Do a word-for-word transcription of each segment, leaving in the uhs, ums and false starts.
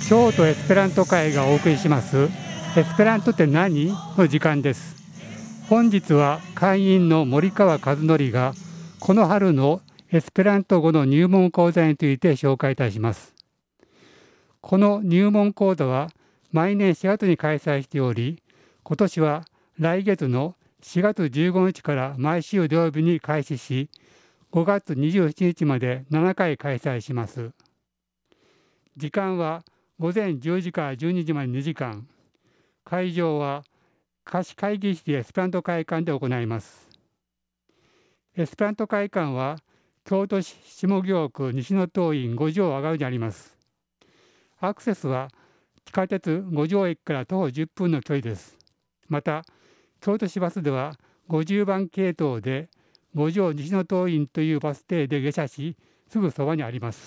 京都エスペラント会がお送りしますエスペラントって何の時間です。本日は会員の森川和則がこの春のエスペラント語の入門講座について紹介いたします。この入門講座は毎年しがつに開催しており、今年は来月のしがつじゅうごにちから毎週土曜日に開始し、ごがつにじゅうしちにちまでななかい開催します。時間はごぜんじゅうじからじゅうにじまでにじかん、会場は貸し会議室エスペラント会館で行います。エスペラント会館は京都市下京区西野東院五条上がるにあります。アクセスは地下鉄五条駅から徒歩じゅっぷんの距離です。また、京都市バスではごじゅうばん系統で五条西野東院というバス停で下車し、すぐそばにあります。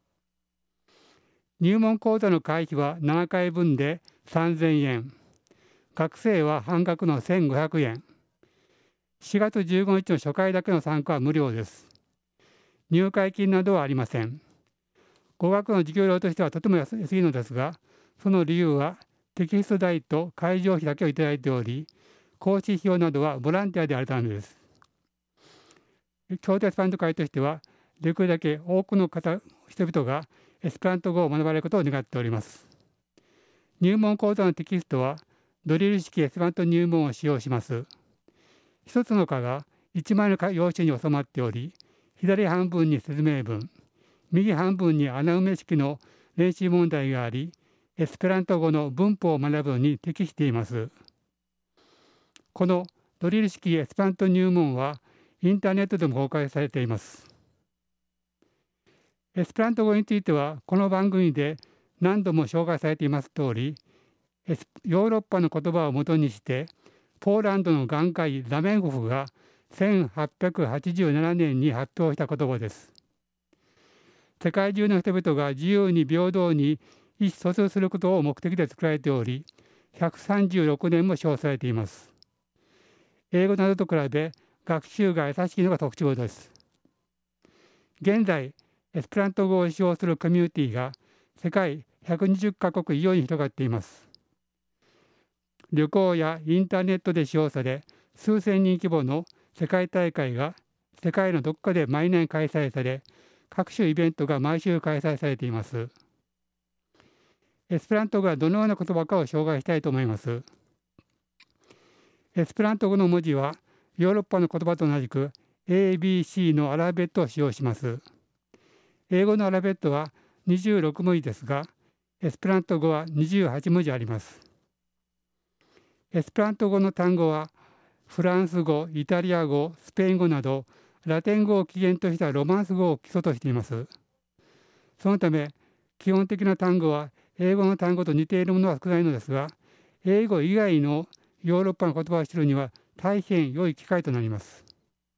入門講座の会費はななかいぶんでさんぜんえん、学生は半額のせんごひゃくえん、しがつじゅうごにちの初回だけの参加は無料です。入会金などはありません。語学の授業料としてはとても安いのですが、その理由はテキスト代と会場費だけをいただいており、講師費用などはボランティアであるためです。京都エスペラント会としては、できるだけ多くの方人々がエスペラント語を学ばれることを願っております。入門講座のテキストはドリル式エスペラント入門を使用します。一つの課がいちまいの用紙に収まっており、左半分に説明文、右半分に穴埋め式の練習問題があり、エスペラント語の文法を学ぶのに適しています。このドリル式エスペラント入門はインターネットでも公開されています。エスペラント語についてはこの番組で何度も紹介されています通り、ヨーロッパの言葉をもとにしてポーランドの眼科医ザメンホフがせんはっぴゃくはちじゅうななねんに発表した言葉です。世界中の人々が自由に平等に意思疎通することを目的で作られており、ひゃくさんじゅうろくねんも使用されています。英語などと比べ学習が優しいのが特徴です。現在エスペラント語を使用するコミュニティが世界ひゃくにじゅっかこく以上に広がっています。旅行やインターネットで使用され、数千人規模の世界大会が世界のどこかで毎年開催され、各種イベントが毎週開催されています。エスペラント語はどのような言葉かを紹介したいと思います。エスペラント語の文字はヨーロッパの言葉と同じく エービーシー のアルファベットを使用します。英語のアルファベットはにじゅうろくもじですが、エスペラント語はにじゅうはちもじあります。エスペラント語の単語はフランス語、イタリア語、スペイン語などラテン語を起源としたロマンス語を基礎としています。そのため基本的な単語は英語の単語と似ているものは少ないのですが、英語以外のヨーロッパの言葉を知るには大変良い機会となります。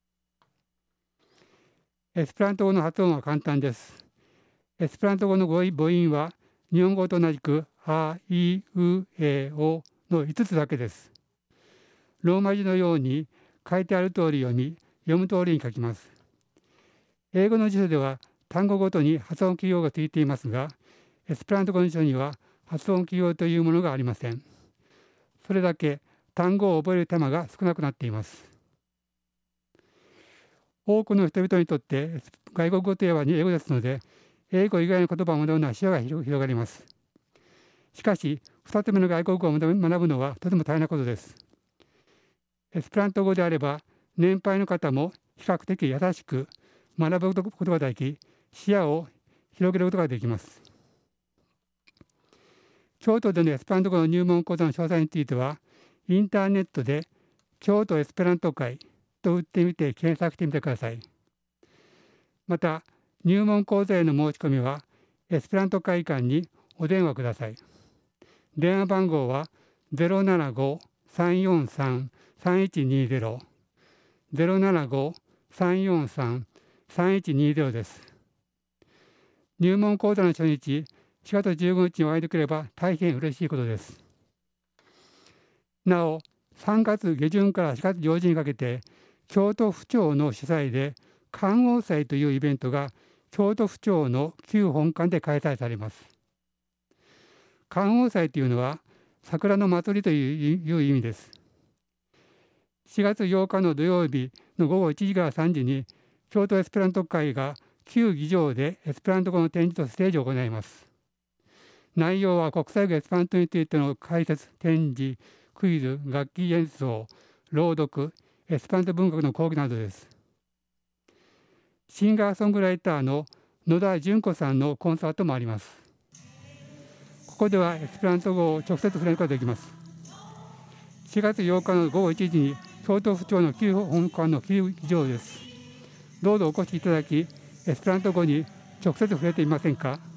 エスペラント語の発音は簡単です。エスペラント語の母音は日本語と同じくあ、い、う、え、おのいつつだけです。ローマ字のように書いてある通り読み、読む通りに書きます。英語の辞書では単語ごとに発音記号がついていますが、エスペラント語の辞書には発音記号というものがありません。それだけ単語を覚える手間が少なくなっています。多くの人々にとって外国語といえば英語ですので、英語以外の言葉を学ぶのは視野が広がります。しかし、ふたつめの外国語を学ぶのはとても大変なことです。エスペラント語であれば、年配の方も比較的優しく学ぶことができ、視野を広げることができます。京都でのエスペラント語の入門講座の詳細については、インターネットで京都エスペラント会と打ってみて検索してみてください。また、入門講座への申し込みは、エスペラント会館にお電話ください。電話番号は ゼロななご さんよんさん さんいちにゼロ ゼロななご さんよんさん さんいちにゼロ です。入門講座の初日、しがつじゅうごにちにお会いできれば大変嬉しいことです。なお、さんがつげじゅんからしがつ上旬にかけて、京都府庁の主催で観桜祭というイベントが京都府庁の旧本館で開催されます。 観桜祭というのは桜の祭りという意味です。しがつようかの土曜日のごごいちじからさんじに京都エスペラント会が旧議場でエスペラント語の展示とステージを行います。内容は国際語エスペラントについての解説、展示、クイズ、楽器演奏、朗読、エスペラント文学の講義などです。シンガーソングライターの野田純子さんのコンサートもあります。ここではエスペラント語を直接触れることができます。しがつようかのごごいちじに京都府庁の旧本館の旧議場です。どうぞお越しいただき、エスペラント語に直接触れてみませんか。